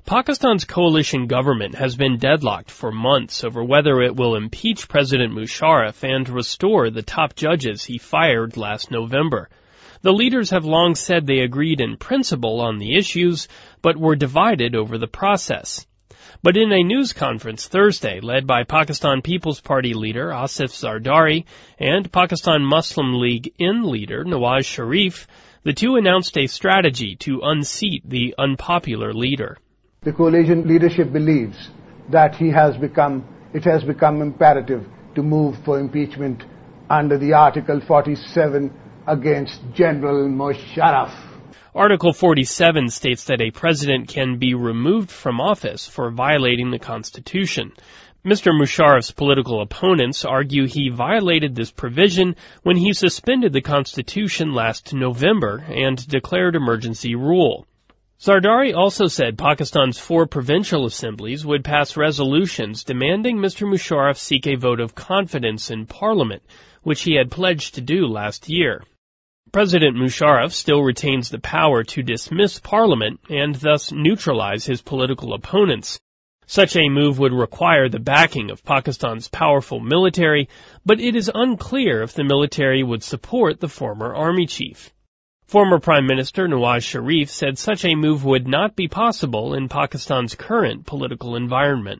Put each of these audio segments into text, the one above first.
Pakistan's coalition government has been deadlocked for months over whether it will impeach President Musharraf and restore the top judges he fired last November. The leaders have long said they agreed in principle on the issues, but were divided over the process. But in a news conference Thursday led by Pakistan People's Party leader Asif Zardari and Pakistan Muslim League IN leader Nawaz Sharif, the two announced a strategy to unseat the unpopular leader. The coalition leadership believes that it has become imperative to move for impeachment under the Article 47 against General Musharraf. Article 47 states that a president can be removed from office for violating the Constitution. Mr. Musharraf's political opponents argue he violated this provision when he suspended the Constitution last November and declared emergency rule. Zardari also said Pakistan's 4 provincial assemblies would pass resolutions demanding Mr. Musharraf seek a vote of confidence in Parliament, which he had pledged to do last year. President Musharraf still retains the power to dismiss Parliament and thus neutralize his political opponents. Such a move would require the backing of Pakistan's powerful military, but it is unclear if the military would support the former army chief. Former Prime Minister Nawaz Sharif said such a move would not be possible in Pakistan's current political environment.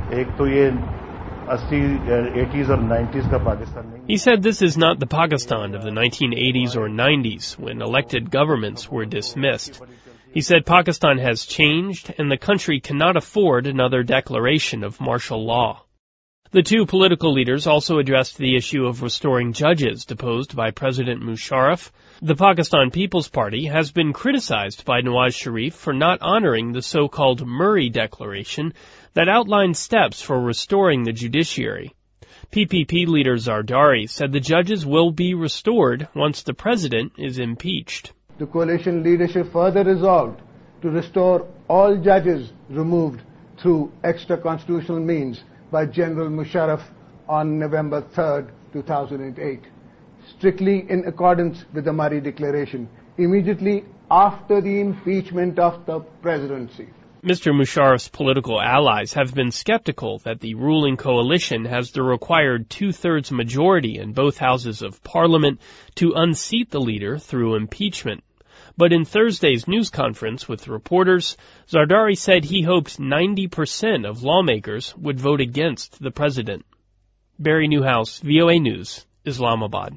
He said this is not the Pakistan of the 1980s or 90s when elected governments were dismissed. He said Pakistan has changed and the country cannot afford another declaration of martial law. The two political leaders also addressed the issue of restoring judges deposed by President Musharraf. The Pakistan People's Party has been criticized by Nawaz Sharif for not honoring the so-called Murray Declaration that outlined steps for restoring the judiciary. PPP leader Zardari said the judges will be restored once the president is impeached. The coalition leadership further resolved to restore all judges removed through extra-constitutional means by General Musharraf on November 3, 2008, strictly in accordance with the Murray Declaration, immediately after the impeachment of the presidency. Mr. Musharraf's political allies have been skeptical that the ruling coalition has the required 2/3 majority in both houses of parliament to unseat the leader through impeachment. But in Thursday's news conference with reporters, Zardari said he hoped 90% of lawmakers would vote against the president. Barry Newhouse, VOA News, Islamabad.